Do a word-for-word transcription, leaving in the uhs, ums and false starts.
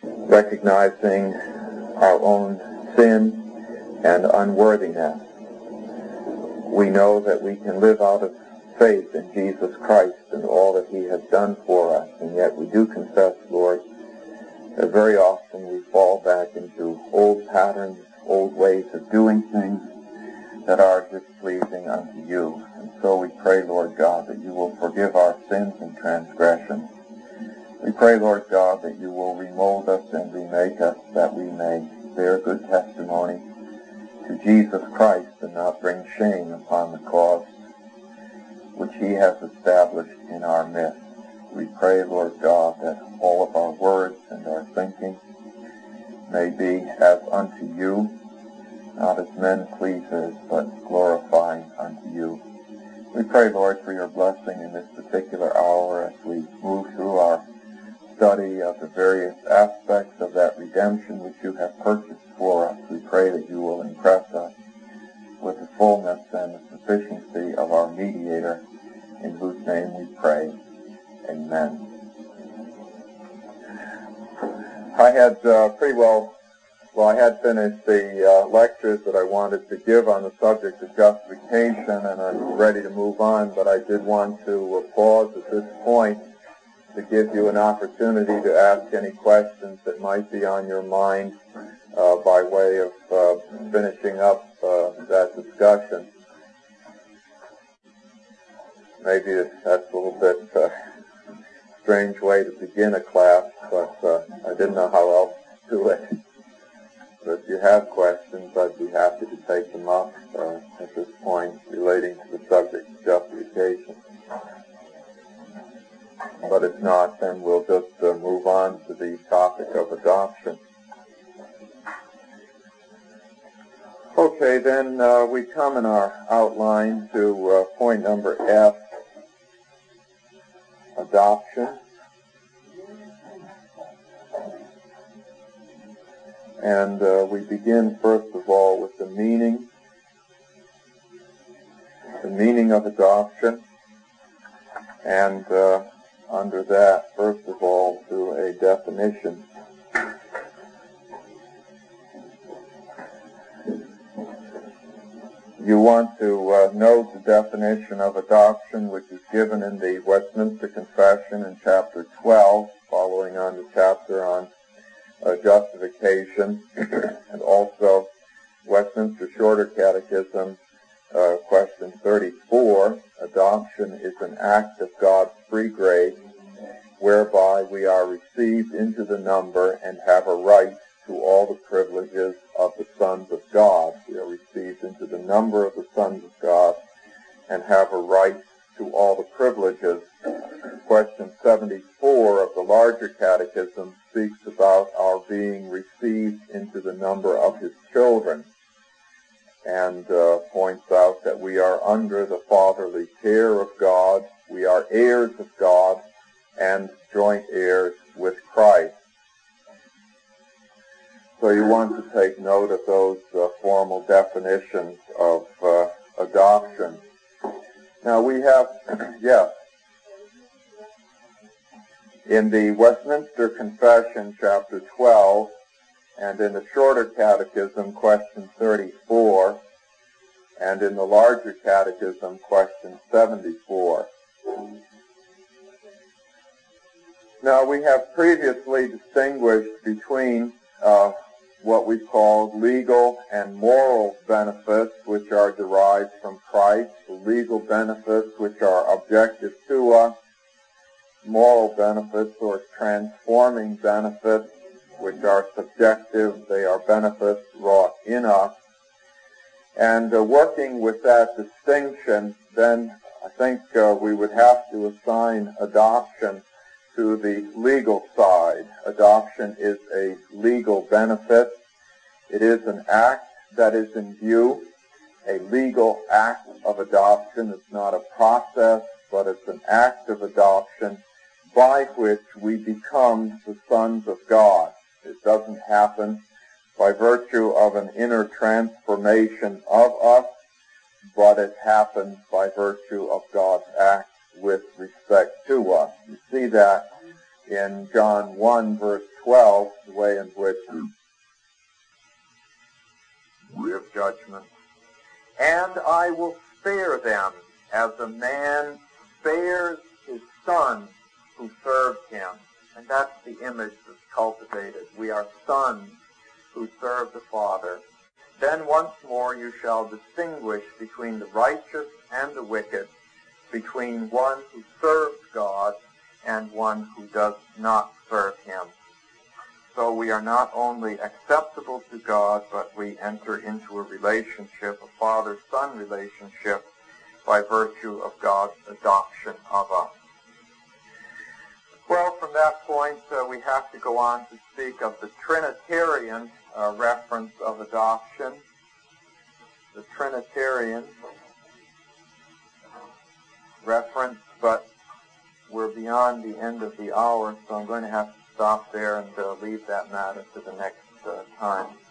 recognizing our own sin and unworthiness. We know that we can live out of faith in Jesus Christ and all that he has done for us, and yet we do confess, Lord, that very often we fall back into old patterns, old ways of doing things that are displeasing unto you. And so we pray, Lord God, that you will forgive our sins and transgressions. We pray, Lord God, that you will remold us and remake us, that we may bear good testimony to Jesus Christ and not bring shame upon the cause which he has established in our midst. We pray, Lord God, that all of our words and our thinking may be as unto you, not as men pleasers, but glorifying unto you. We pray, Lord, for your blessing in this particular hour as we move through our study of the various aspects of that redemption which you have purchased for us. We pray that you will impress us with the fullness and the sufficiency of our mediator, in whose name we pray. Amen. I had uh, pretty well, well, I had finished the uh, lectures that I wanted to give on the subject of justification, and I'm ready to move on, but I did want to uh, pause at this point to give you an opportunity to ask any questions that might be on your mind uh, by way of uh, finishing up uh, that discussion. Maybe that's a little bit uh, strange way to begin a class, but uh, I didn't know how else to do it. So if you have questions, I'd be happy to take them up uh, at this point relating to the subject of justification. But if not, then we'll just uh, move on to the topic of adoption. Okay, then uh, we come in our outline to uh, point number F, adoption. And uh, we begin, first of all, with the meaning, the meaning of adoption, and uh, under that, first of all, to a definition. You want to uh, note the definition of adoption, which is given in the Westminster Confession in chapter twelve, following on the chapter on uh, justification, and also Westminster Shorter Catechism, uh, question thirty-four. Adoption is an act of God's free grace, whereby we are received into the number and have a right to all the privileges of the sons of God. We are received into the number of the sons of God and have a right to all the privileges. Question seventy-four of the larger catechism speaks about our being received into the number of his children, and uh, points out that we are under the fatherly care of God, we are heirs of God, and joint heirs with Christ. So you want to take note of those uh, formal definitions of uh, adoption. Now we have, yes, in the Westminster Confession, chapter twelve, and in the Shorter Catechism, question thirty-four, and in the larger catechism, question seventy-four. Now, we have previously distinguished between uh, what we call legal and moral benefits, which are derived from Christ, the legal benefits which are objective to us, moral benefits or transforming benefits which are subjective, they are benefits wrought in us. And uh, working with that distinction, then I think uh, we would have to assign adoption to the legal side. Adoption is a legal benefit. It is an act that is in view, a legal act of adoption. It's not a process, but it's an act of adoption by which we become the sons of God. It doesn't happen by virtue of an inner transformation of us, but it happens by virtue of God's act with respect to us. You see that in John one, verse twelve, the way in which we have judgment. And I will spare them as a man spares his son who served him. And that's the image that's cultivated. We are sons who serve the Father. Then once more you shall distinguish between the righteous and the wicked, between one who serves God and one who does not serve him. So we are not only acceptable to God, but we enter into a relationship, a father-son relationship, by virtue of God's adoption of us. Well, from that point, uh, we have to go on to speak of the Trinitarian uh, reference of adoption. The Trinitarian reference, but we're beyond the end of the hour, so I'm going to have to stop there and uh, leave that matter to the next uh, time.